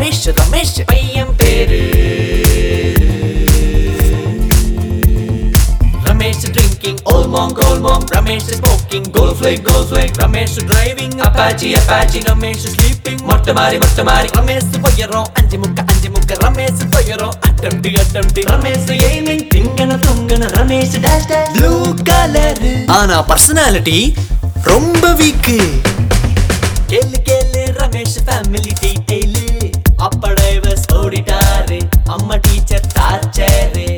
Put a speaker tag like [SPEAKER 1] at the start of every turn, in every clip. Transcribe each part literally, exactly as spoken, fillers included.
[SPEAKER 1] ரமேஷ் ரமேஷ் பையன் பேரு Ramesh drinking old monk old monk Ramesh smoking gold flake gold flake Ramesh driving Apache Apache Ramesh sleeping motta mari motta mari Ramesh poyaron anju mukka anju mukka Ramesh poyaron attempt attempt Ramesh aiming tingana thongana Ramesh dash dash blue color ana personality romba weak kelu kelu Ramesh family detail appa drivers oditaru amma teacher torture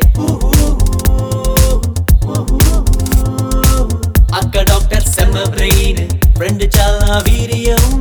[SPEAKER 1] akka doctor semma brain friend chala viriyam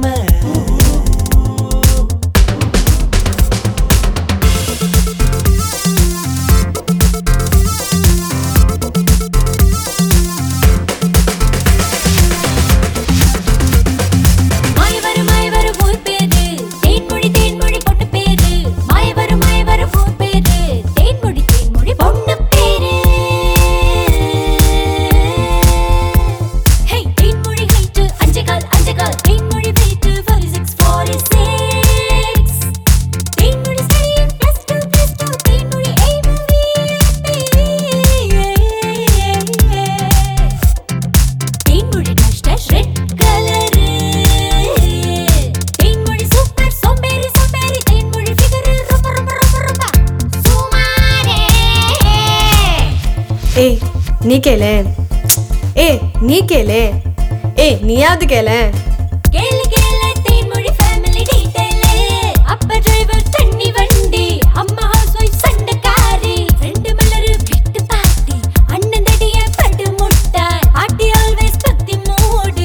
[SPEAKER 2] ए नी केले ए नी केले ए नी याद केले
[SPEAKER 3] केले केले तीन मुड़ी family detail अप्पा driver तन्नी वंडी अम्मा हाउस वाइफ संडकारी फ्रेंड मलर बिट पार्टी अण्णन दडिया पड मुट्टा पार्टी ऑलवेज पत्ती मूड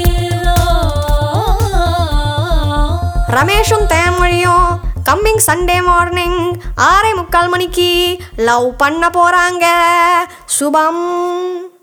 [SPEAKER 2] ரமேஷும் தேன்மொழியும் கம்மிங் சண்டே மார்னிங் ஆறே முக்கால் மணிக்கு லவ் பண்ண போறாங்க சுபம்.